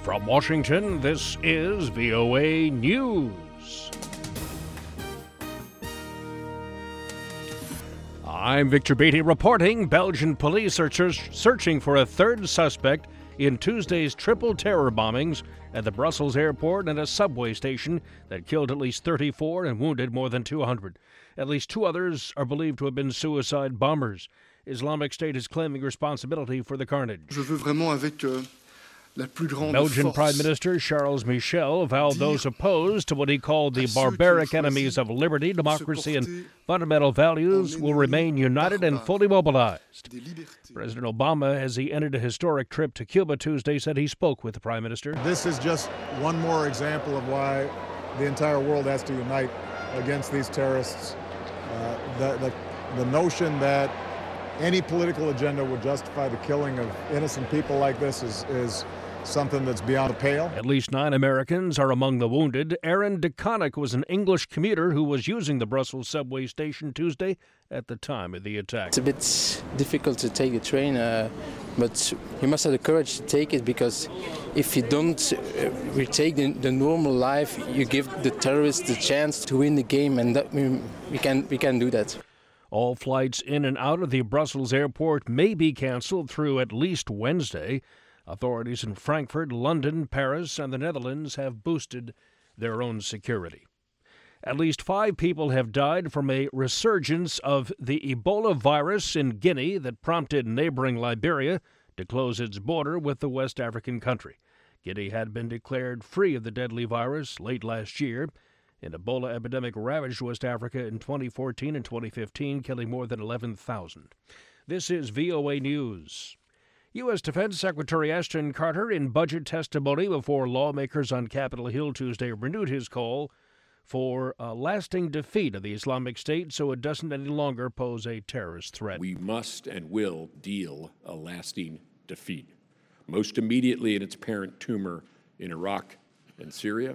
From Washington, this is VOA News. I'm Victor Beatty reporting. Belgian police are searching for a third suspect in Tuesday's triple terror bombings at the Brussels airport and a subway station that killed at least 34 and wounded more than 200. At least two others are believed to have been suicide bombers. Islamic State is claiming responsibility for the carnage. Belgian Prime Minister Charles Michel vowed those opposed to what he called the barbaric enemies of liberty, democracy, and fundamental values will remain united and fully mobilized. President Obama, as he ended a historic trip to Cuba Tuesday, said he spoke with the Prime Minister. This is just one more example of why the entire world has to unite against these terrorists. The notion that any political agenda would justify the killing of innocent people like this is something that's beyond the pale. At least 9 Americans are among the wounded. Aaron DeConnick was an English commuter who was using the Brussels subway station Tuesday at the time of the attack. It's a bit difficult to take the train, but you must have the courage to take it, because if you don't retake the normal life, you give the terrorists the chance to win the game, and that we can do that. All flights in and out of the Brussels airport may be canceled through at least Wednesday. Authorities in Frankfurt, London, Paris, and the Netherlands have boosted their own security. At least 5 people have died from a resurgence of the Ebola virus in Guinea that prompted neighboring Liberia to close its border with the West African country. Guinea had been declared free of the deadly virus late last year. An Ebola epidemic ravaged West Africa in 2014 and 2015, killing more than 11,000. This is VOA News. U.S. Defense Secretary Ashton Carter, in budget testimony before lawmakers on Capitol Hill Tuesday, renewed his call for a lasting defeat of the Islamic State so it doesn't any longer pose a terrorist threat. We must and will deal a lasting defeat, most immediately in its parent tumor in Iraq and Syria,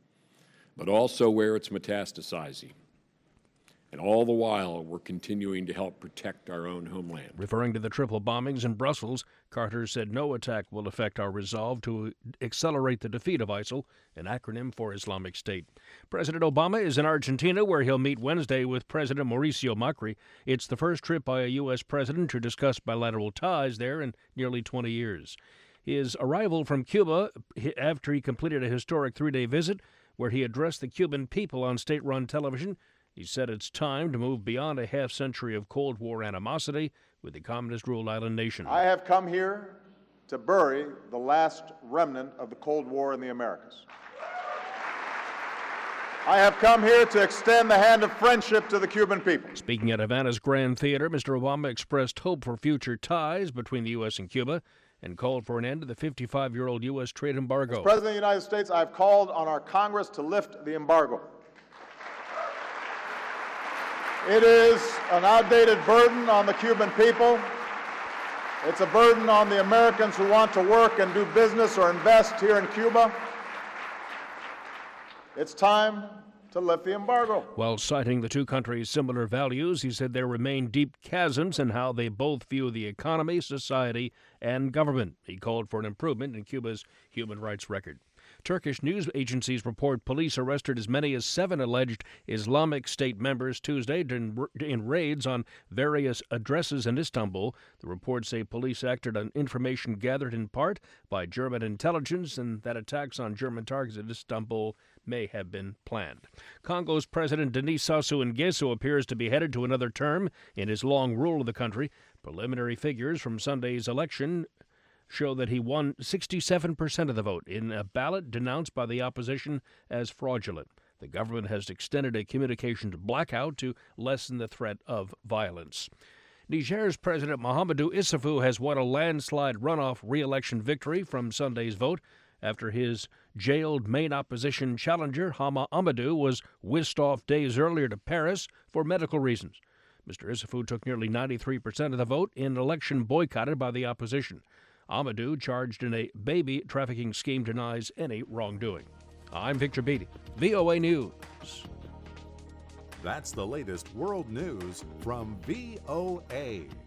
but also where it's metastasizing. And all the while, we're continuing to help protect our own homeland. Referring to the triple bombings in Brussels, Carter said no attack will affect our resolve to accelerate the defeat of ISIL, an acronym for Islamic State. President Obama is in Argentina, where he'll meet Wednesday with President Mauricio Macri. It's the first trip by a U.S. president to discuss bilateral ties there in nearly 20 years. His arrival from Cuba after he completed a historic 3-day visit where he addressed the Cuban people on state-run television. He said it's time to move beyond a half-century of Cold War animosity with the communist-ruled island nation. I have come here to bury the last remnant of the Cold War in the Americas. I have come here to extend the hand of friendship to the Cuban people. Speaking at Havana's Grand Theater, Mr. Obama expressed hope for future ties between the U.S. and Cuba and called for an end to the 55-year-old U.S. trade embargo. As President of the United States, I have called on our Congress to lift the embargo. It is an outdated burden on the Cuban people. It's a burden on the Americans who want to work and do business or invest here in Cuba. It's time to lift the embargo. While citing the two countries' similar values, he said there remain deep chasms in how they both view the economy, society, and government. He called for an improvement in Cuba's human rights record. Turkish news agencies report police arrested as many as 7 alleged Islamic State members Tuesday in raids on various addresses in Istanbul. The reports say police acted on information gathered in part by German intelligence and that attacks on German targets in Istanbul may have been planned. Congo's President Denis Sassou Nguesso appears to be headed to another term in his long rule of the country. Preliminary figures from Sunday's election show that he won 67% of the vote in a ballot denounced by the opposition as fraudulent. The government has extended a communications blackout to lessen the threat of violence. Niger's President Mahamadou Issoufou has won a landslide runoff re-election victory from Sunday's vote after his jailed main opposition challenger, Hama Amadou, was whisked off days earlier to Paris for medical reasons. Mr. Issoufou took nearly 93% of the vote in an election boycotted by the opposition. Amadou, charged in a baby trafficking scheme, denies any wrongdoing. I'm Victor Beatty, VOA News. That's the latest world news from VOA.